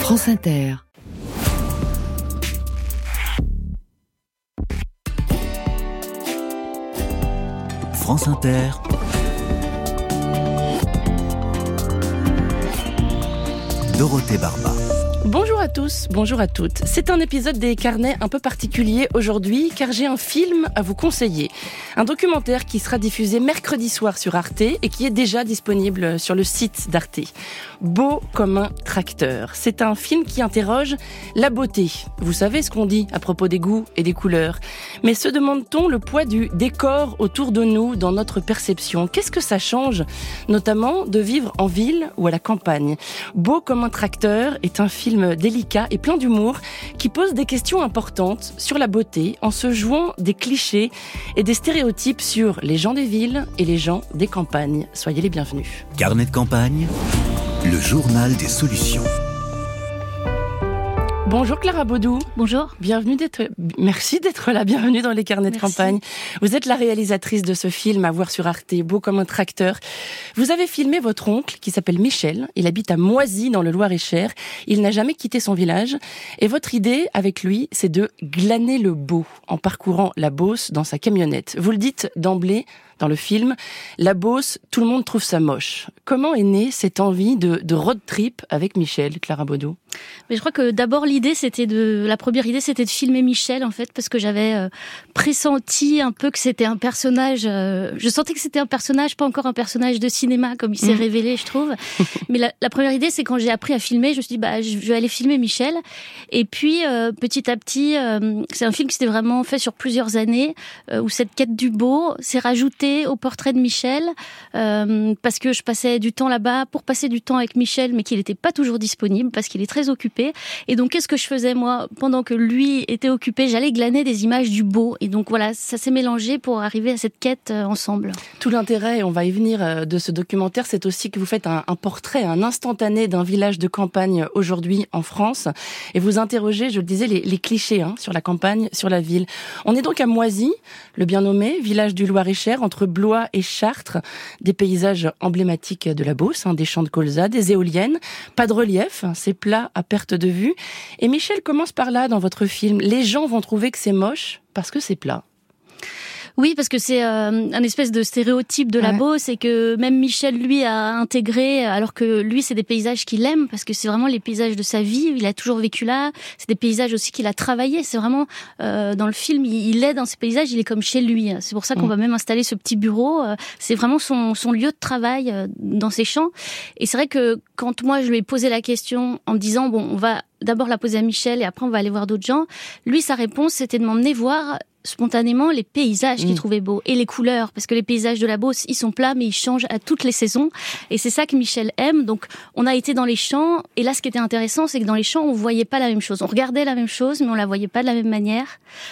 France Inter. France Inter. Dorothée Barba. Bonjour à tous, bonjour à toutes. C'est un épisode des carnets un peu particulier aujourd'hui car j'ai un film à vous conseiller. Un documentaire qui sera diffusé mercredi soir sur Arte et qui est déjà disponible sur le site d'Arte. Beau comme un tracteur. C'est un film qui interroge la beauté. Vous savez ce qu'on dit à propos des goûts et des couleurs. Mais se demande-t-on le poids du décor autour de nous dans notre perception? Qu'est-ce que ça change, notamment de vivre en ville ou à la campagne? Beau comme un tracteur est un film délicat et plein d'humour qui pose des questions importantes sur la beauté en se jouant des clichés et des stéréotypes sur les gens des villes et les gens des campagnes. Soyez les bienvenus. Carnet de campagne, le journal des solutions. Bonjour Clara Baudou. Bonjour. Merci d'être là. Bienvenue dans les carnets de campagne. Vous êtes la réalisatrice de ce film à voir sur Arte, Beau comme un tracteur. Vous avez filmé votre oncle qui s'appelle Michel. Il habite à Moisy dans le Loir-et-Cher. Il n'a jamais quitté son village. Et votre idée avec lui, c'est de glaner le beau en parcourant la Beauce dans sa camionnette. Vous le dites d'emblée dans le film, la Beauce, tout le monde trouve ça moche. Comment est née cette envie de road trip avec Michel, Clara Baudou? Mais je crois que d'abord la première idée c'était de filmer Michel en fait parce que j'avais pressenti un peu que c'était un personnage. Je sentais que c'était un personnage, pas encore un personnage de cinéma comme il s'est révélé, je trouve. Mais la première idée c'est quand j'ai appris à filmer, je me suis dit je vais aller filmer Michel. Et puis petit à petit, c'est un film qui s'était vraiment fait sur plusieurs années où cette quête du beau s'est rajoutée au portrait de Michel parce que je passais du temps là-bas pour passer du temps avec Michel, mais qu'il n'était pas toujours disponible parce qu'il est très occupé. Et donc, qu'est-ce que je faisais, moi, pendant que lui était occupé? J'allais glaner des images du beau. Et donc, voilà, ça s'est mélangé pour arriver à cette quête ensemble. Tout l'intérêt, et on va y venir, de ce documentaire, c'est aussi que vous faites un portrait, un instantané d'un village de campagne aujourd'hui en France. Et vous interrogez, je le disais, les clichés sur la campagne, sur la ville. On est donc à Moisy, le bien nommé, village du Loir-et-Cher, entre Blois et Chartres. Des paysages emblématiques de la Beauce, des champs de colza, des éoliennes, pas de relief, c'est plat à perte de vue. Et Michel commence par là dans votre film. Les gens vont trouver que c'est moche parce que c'est plat. Oui, parce que c'est un espèce de stéréotype de la Beauce et que même Michel, lui, a intégré, alors que lui, c'est des paysages qu'il aime, parce que c'est vraiment les paysages de sa vie, il a toujours vécu là, c'est des paysages aussi qu'il a travaillé, c'est vraiment, dans le film, il est dans ces paysages, il est comme chez lui, c'est pour ça qu'on va même installer ce petit bureau, c'est vraiment son lieu de travail dans ces champs, et c'est vrai que quand moi je lui ai posé la question en me disant, on va d'abord la poser à Michel et après on va aller voir d'autres gens, lui, sa réponse, c'était de m'emmener voir spontanément les paysages qu'il trouvait beaux et les couleurs, parce que les paysages de la Beauce, ils sont plats mais ils changent à toutes les saisons et c'est ça que Michel aime. Donc on a été dans les champs et là ce qui était intéressant c'est que dans les champs on voyait pas la même chose, on regardait la même chose mais on la voyait pas de la même manière.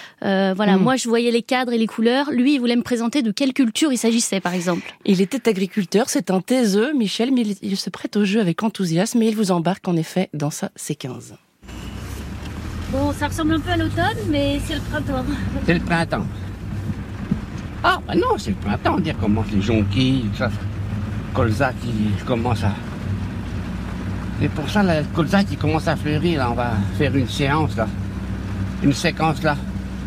Moi je voyais les cadres et les couleurs, lui il voulait me présenter de quelle culture il s'agissait par exemple. Il était agriculteur, c'est un taiseux Michel, mais il se prête au jeu avec enthousiasme et il vous embarque en effet dans sa C15. Bon, ça ressemble un peu à l'automne, mais c'est le printemps. C'est le printemps. Ah, non, c'est le printemps. On dirait commence les jonquilles, ça, colza qui commence à... C'est pour ça, le colza qui commence à fleurir, là, on va faire une séance, là. Une séquence, là.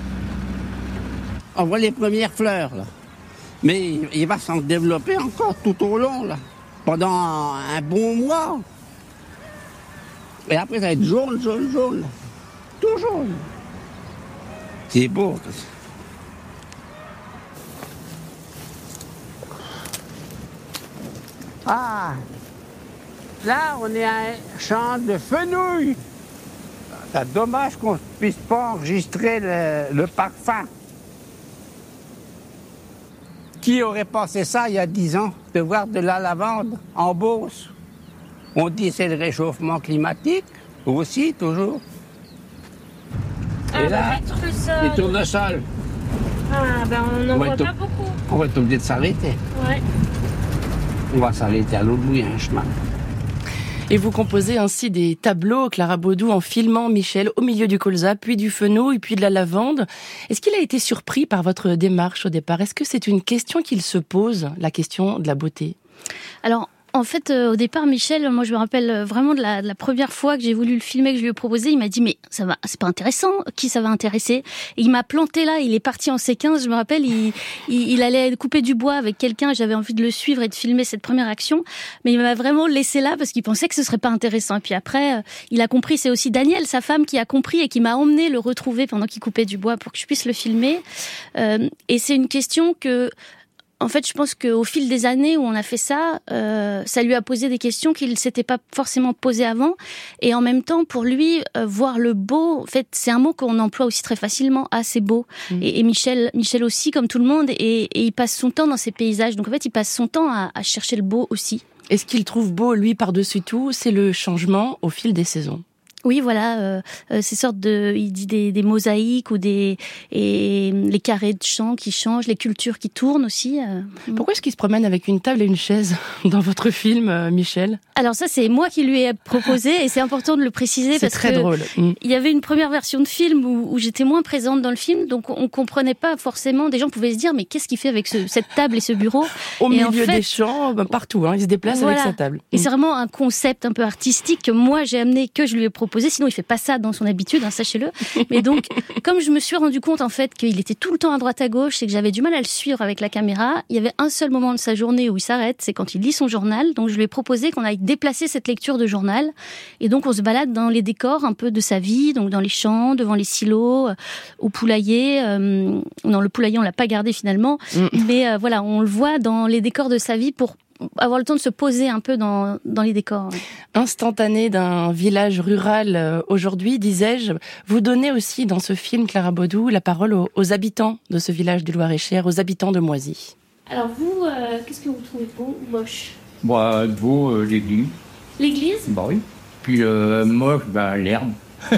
On voit les premières fleurs, là. Mais il va s'en développer encore tout au long, là. Pendant un bon mois. Et après, ça va être jaune, jaune, jaune. Tout jaune. C'est beau. Ah, là, on est à un champ de fenouil. C'est dommage qu'on ne puisse pas enregistrer le parfum. Qui aurait pensé ça il y a 10 ans, de voir de la lavande en Beauce? On dit c'est le réchauffement climatique, aussi, toujours. Et là, les tournesols. On n'en voit pas beaucoup. On va être obligé de s'arrêter. Ouais. On va s'arrêter à l'autre bout, il y a un chemin. Et vous composez ainsi des tableaux, Clara Baudou, en filmant Michel au milieu du colza, puis du fenouil, puis de la lavande. Est-ce qu'il a été surpris par votre démarche au départ? Est-ce que c'est une question qu'il se pose, la question de la beauté? Alors, En fait, au départ, Michel, moi je me rappelle vraiment de la première fois que j'ai voulu le filmer, que je lui ai proposé, il m'a dit mais ça va, c'est pas intéressant, qui ça va intéresser? Et il m'a planté là, il est parti en séquence, je me rappelle, il allait couper du bois avec quelqu'un, j'avais envie de le suivre et de filmer cette première action, mais il m'a vraiment laissé là parce qu'il pensait que ce serait pas intéressant. Et puis après, il a compris, c'est aussi Daniel, sa femme, qui a compris et qui m'a emmené le retrouver pendant qu'il coupait du bois pour que je puisse le filmer. Et c'est une question que, en fait, je pense qu'au fil des années où on a fait ça, ça lui a posé des questions qu'il ne s'était pas forcément posées avant. Et en même temps, pour lui, voir le beau, en fait, c'est un mot qu'on emploie aussi très facilement. Ah, c'est beau. Et Michel aussi, comme tout le monde, et il passe son temps dans ces paysages. Donc en fait, il passe son temps à chercher le beau aussi. Et ce qu'il trouve beau, lui, par-dessus tout, c'est le changement au fil des saisons. Oui, voilà, ces sortes de, il dit des mosaïques ou et les carrés de champs qui changent, les cultures qui tournent aussi. Pourquoi est-ce qu'il se promène avec une table et une chaise dans votre film, Michel? Alors ça, c'est moi qui lui ai proposé et c'est important de le préciser parce que c'est très drôle. Il y avait une première version de film où j'étais moins présente dans le film, donc on comprenait pas forcément. Des gens pouvaient se dire mais qu'est-ce qu'il fait avec cette table et ce bureau au milieu des champs, partout, il se déplace avec sa table. Et c'est vraiment un concept un peu artistique que moi j'ai amené, que je lui ai proposé. Sinon, il fait pas ça dans son habitude, sachez-le. Mais donc, comme je me suis rendu compte, en fait, qu'il était tout le temps à droite à gauche et que j'avais du mal à le suivre avec la caméra, il y avait un seul moment de sa journée où il s'arrête, c'est quand il lit son journal. Donc, je lui ai proposé qu'on aille déplacer cette lecture de journal. Et donc, on se balade dans les décors un peu de sa vie, donc dans les champs, devant les silos, au poulailler. Non, le poulailler, on l'a pas gardé finalement. Mais voilà, on le voit dans les décors de sa vie pour avoir le temps de se poser un peu dans les décors. Instantané d'un village rural aujourd'hui, disais-je, vous donnez aussi dans ce film, Clara Baudou, la parole aux habitants de ce village du Loir-et-Cher, aux habitants de Moisy. Alors vous, qu'est-ce que vous trouvez beau ou moche? Beau, l'église. L'église? Bah oui. Puis moche, l'herbe.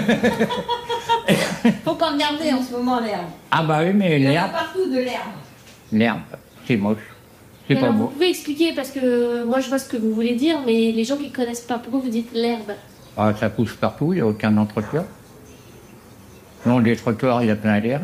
Faut pas regarder en ce moment l'herbe. Ah bah oui, mais Il y en a l'herbe. partout de l'herbe. L'herbe, c'est moche. C'est pas alors, beau. vous pouvez expliquer, parce que moi je vois ce que vous voulez dire, mais les gens qui ne connaissent pas, pourquoi vous dites l'herbe? Ah, ça pousse partout, il n'y a aucun entretien. Non, les trottoirs, il y a plein d'herbe.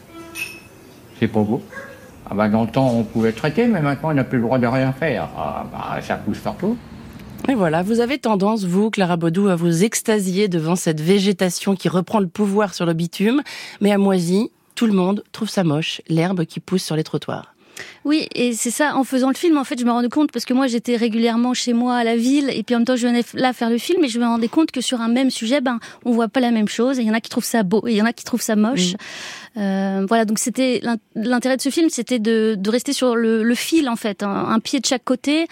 C'est pas beau. Ah bah dans le temps, on pouvait traiter, mais maintenant, on n'a plus le droit de rien faire. Ah bah ça pousse partout. Et voilà, vous avez tendance, vous, Clara Baudou, à vous extasier devant cette végétation qui reprend le pouvoir sur le bitume. Mais à Moisy, tout le monde trouve ça moche, l'herbe qui pousse sur les trottoirs. Oui, et c'est ça, en faisant le film, en fait, je me rendais compte, parce que moi, j'étais régulièrement chez moi à la ville, et puis en même temps, je venais là faire le film, et je me rendais compte que sur un même sujet, on voit pas la même chose, et il y en a qui trouvent ça beau, et il y en a qui trouvent ça moche. Voilà, donc c'était l'intérêt de ce film, c'était de rester sur le fil, en fait, un pied de chaque côté,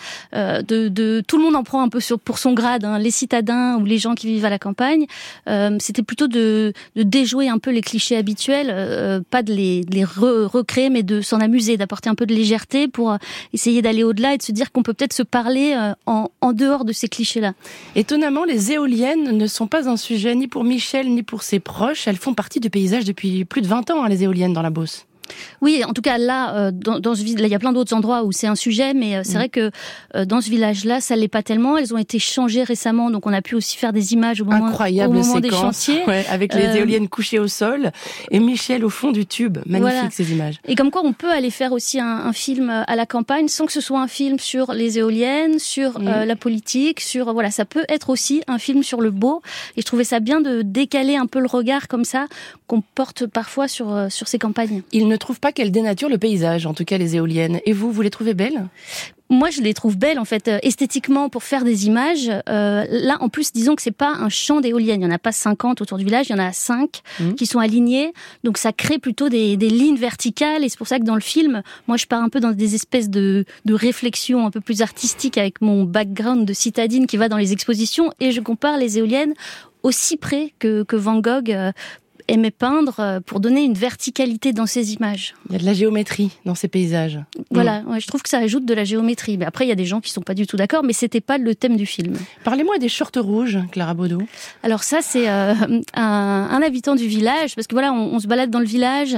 de tout le monde en prend un peu pour son grade, les citadins ou les gens qui vivent à la campagne. C'était plutôt de déjouer un peu les clichés habituels, pas de les recréer, mais de s'en amuser, d'apporter un peu de légèreté pour essayer d'aller au-delà et de se dire qu'on peut peut-être se parler en dehors de ces clichés-là. Étonnamment, les éoliennes ne sont pas un sujet ni pour Michel ni pour ses proches. Elles font partie du paysage depuis plus de 20 ans, les éoliennes dans la Beauce. Oui, en tout cas là, dans ce village, il y a plein d'autres endroits où c'est un sujet, mais c'est vrai que dans ce village-là, ça l'est pas tellement. Elles ont été changées récemment, donc on a pu aussi faire des images au moment des chantiers, avec les éoliennes couchées au sol et Michel au fond du tube. Magnifique, voilà. Ces images. Et comme quoi, on peut aller faire aussi un film à la campagne sans que ce soit un film sur les éoliennes, sur la politique, sur voilà, ça peut être aussi un film sur le beau. Et je trouvais ça bien de décaler un peu le regard comme ça qu'on porte parfois sur ces campagnes. Il ne trouve pas qu'elles dénaturent le paysage, en tout cas les éoliennes. Et vous les trouvez belles ? Moi, je les trouve belles, en fait, esthétiquement, pour faire des images. Là, en plus, disons que c'est pas un champ d'éoliennes. Il y en a pas 50 autour du village, il y en a 5 qui sont alignées. Donc, ça crée plutôt des lignes verticales. Et c'est pour ça que dans le film, moi, je pars un peu dans des espèces de réflexions un peu plus artistiques avec mon background de citadine qui va dans les expositions. Et je compare les éoliennes au cyprès que Van Gogh aimait peindre pour donner une verticalité dans ces images. Il y a de la géométrie dans ces paysages. Voilà, ouais, je trouve que ça ajoute de la géométrie. Mais après, il y a des gens qui sont pas du tout d'accord, mais c'était pas le thème du film. Parlez-moi des shorts rouges, Clara Baudou. Alors ça, c'est un habitant du village, parce que voilà, on se balade dans le village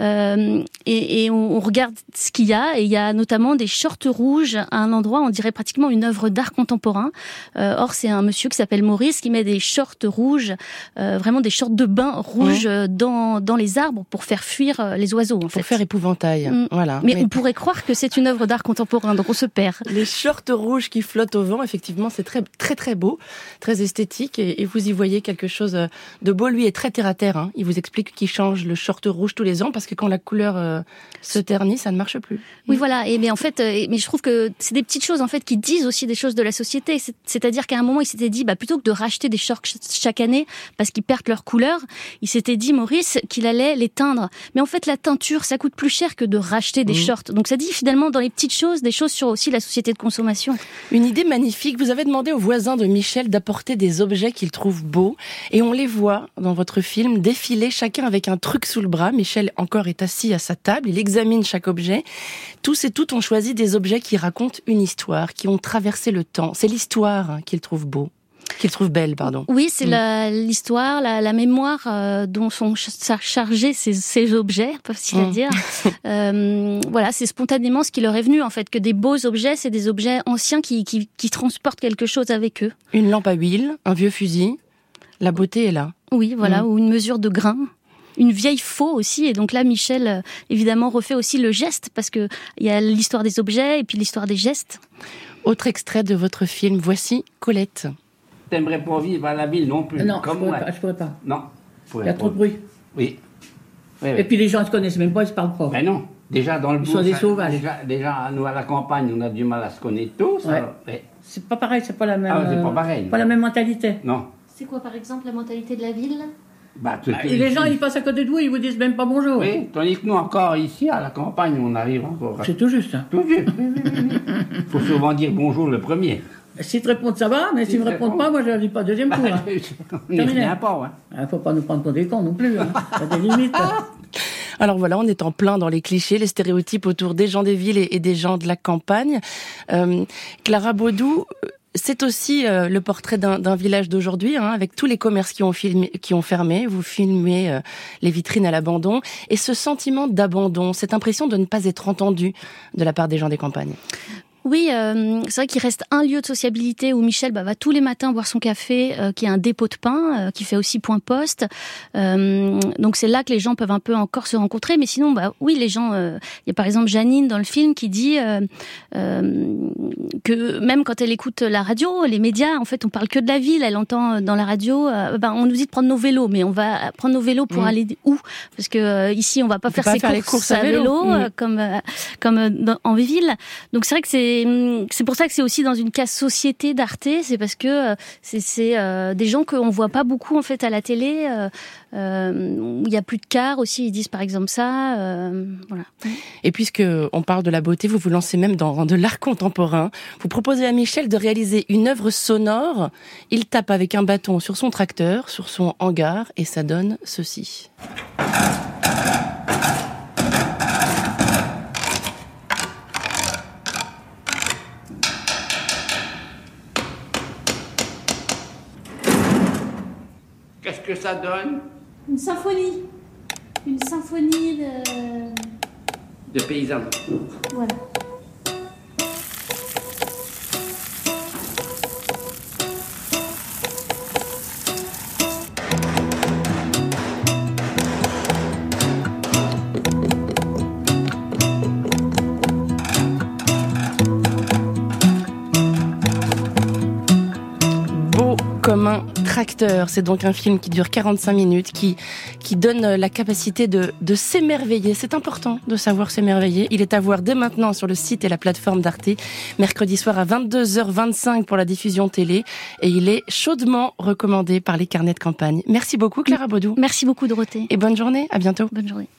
et on regarde ce qu'il y a. Et il y a notamment des shorts rouges à un endroit, on dirait pratiquement une œuvre d'art contemporain. Or, c'est un monsieur qui s'appelle Maurice qui met des shorts rouges, vraiment des shorts de bain rouges. refuge dans les arbres pour faire fuir les oiseaux. Pour faire épouvantail. Voilà. Mais on pourrait croire que c'est une œuvre d'art contemporain, donc on se perd. Les shorts rouges qui flottent au vent, effectivement, c'est très très très beau, très esthétique, et vous y voyez quelque chose de beau. Lui est très terre à terre. Hein. Il vous explique qu'il change le short rouge tous les ans parce que quand la couleur se ternit, ça ne marche plus. Oui, voilà. Et mais en fait, mais je trouve que c'est des petites choses en fait qui disent aussi des choses de la société. C'est-à-dire qu'à un moment, il s'était dit, plutôt que de racheter des shorts chaque année parce qu'ils perdent leur couleur, il s'était dit, Maurice, qu'il allait les teindre. Mais en fait, la teinture, ça coûte plus cher que de racheter des shorts. Donc ça dit finalement dans les petites choses, des choses sur aussi la société de consommation. Une idée magnifique. Vous avez demandé aux voisins de Michel d'apporter des objets qu'ils trouvent beaux, et on les voit dans votre film défiler chacun avec un truc sous le bras. Michel encore est assis à sa table, il examine chaque objet. Tous et toutes ont choisi des objets qui racontent une histoire, qui ont traversé le temps. C'est l'histoire qu'ils trouvent beau. Qu'ils trouvent belle, pardon. Oui, c'est l'histoire, la mémoire dont sont chargés ces objets, pas facile à dire. Voilà, c'est spontanément ce qui leur est venu, en fait, que des beaux objets, c'est des objets anciens qui transportent quelque chose avec eux. Une lampe à huile, un vieux fusil, la beauté est là. Oui, voilà, ou une mesure de grain. Une vieille faux aussi, et donc là Michel évidemment refait aussi le geste, parce que il y a l'histoire des objets et puis l'histoire des gestes. Autre extrait de votre film, voici Colette. T'aimerais pas vivre à la ville non plus? Non, je pourrais pas. Non. Il y a trop de bruit. Oui. Et puis les gens ne se connaissent même pas, ils se parlent pas. Mais non, déjà dans le bourg, sont des sauvages. Déjà, nous à la campagne, on a du mal à se connaître tous. Ouais. Alors, c'est pas pareil, c'est pas la même. c'est pas pareil. Pas la même mentalité. Non. C'est quoi par exemple la mentalité de la ville? Et les gens, ils passent à côté de vous, ils vous disent même pas bonjour. Oui, tandis que nous encore ici à la campagne, on arrive encore. C'est tout juste. Hein. Tout juste. Il faut souvent dire bonjour le premier. S'ils te répondent, ça va, mais s'ils ne me répondent pas, moi je ne leur dis pas deuxième tour. Hein. On n'y revient pas. Il ne faut pas nous prendre pour des cons non plus. Hein. Il y a des limites. Alors voilà, on est en plein dans les clichés, les stéréotypes autour des gens des villes et des gens de la campagne. Clara Baudou, c'est aussi le portrait d'un village d'aujourd'hui, hein, avec tous les commerces qui ont fermé. Vous filmez les vitrines à l'abandon. Et ce sentiment d'abandon, cette impression de ne pas être entendu de la part des gens des campagnes. Oui, c'est vrai qu'il reste un lieu de sociabilité où Michel va tous les matins boire son café, qui est un dépôt de pain, qui fait aussi point poste. Donc c'est là que les gens peuvent un peu encore se rencontrer. Mais sinon, oui, les gens... Il y a par exemple Janine dans le film qui dit que même quand elle écoute la radio, les médias, en fait, on parle que de la ville. Elle entend dans la radio, on nous dit de prendre nos vélos, mais on va prendre nos vélos pour aller où? Parce que ici, on va pas faire ses courses à vélo comme en ville. Donc c'est vrai que c'est pour ça que c'est aussi dans une case société d'Arte, c'est parce que c'est des gens qu'on voit pas beaucoup en fait à la télé, où il y a plus de cars aussi, ils disent par exemple ça, voilà. Et puisque on parle de la beauté, vous vous lancez même dans de l'art contemporain. Vous proposez à Michel de réaliser une œuvre sonore. Il tape avec un bâton sur son tracteur, sur son hangar, et ça donne ceci. Qu'est-ce que ça donne? Une symphonie. Une symphonie de paysans. Voilà. Comme un tracteur. C'est donc un film qui dure 45 minutes, qui donne la capacité de s'émerveiller. C'est important de savoir s'émerveiller. Il est à voir dès maintenant sur le site et la plateforme d'Arte, mercredi soir à 22h25 pour la diffusion télé, et il est chaudement recommandé par les carnets de campagne. Merci beaucoup Clara Baudou. Merci beaucoup Dorothée. Et bonne journée, à bientôt. Bonne journée.